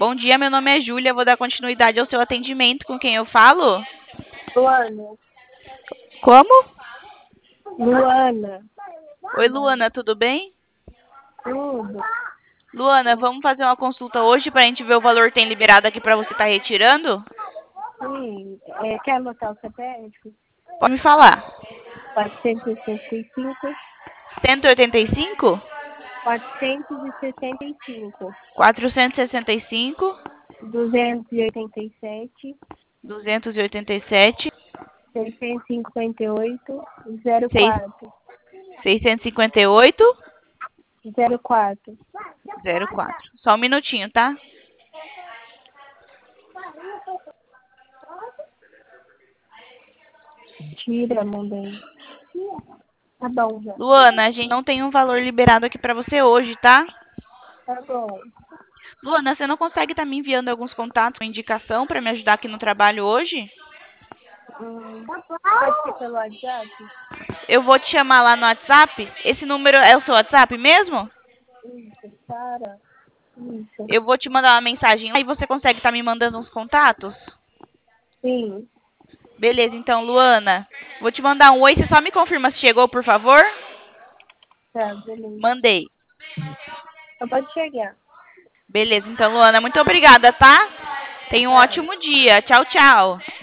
Bom dia, meu nome é Júlia, vou dar continuidade ao seu atendimento. Com quem eu falo? Luana. Como? Luana. Oi, Luana, tudo bem? Tudo. Luana, vamos fazer uma consulta hoje para a gente ver o valor que tem liberado aqui para você estar retirando? Sim. Quer anotar o CPF? Pode me falar. 465. 185? 465. 465? 287. 287? 658. Seis- 04. 658? 04. 04. Só um minutinho, tá? Tira, mamãe. Tá bom já. Luana, a gente não tem um valor liberado aqui para você hoje, tá? Tá bom. Luana, você não consegue estar me enviando alguns contatos com indicação para me ajudar aqui no trabalho hoje? Pode ser pelo WhatsApp? Eu vou te chamar lá no WhatsApp. Esse número é o seu WhatsApp mesmo? Isso, Sara. Isso. Eu vou te mandar uma mensagem lá e você consegue estar me mandando uns contatos? Sim. Beleza, então, Luana. Vou te mandar um oi. Você só me confirma se chegou, por favor? Tá, beleza. Mandei. Então pode chegar. Beleza, então, Luana, muito obrigada, tá? Tenha um Tá. ótimo dia. Tchau, tchau.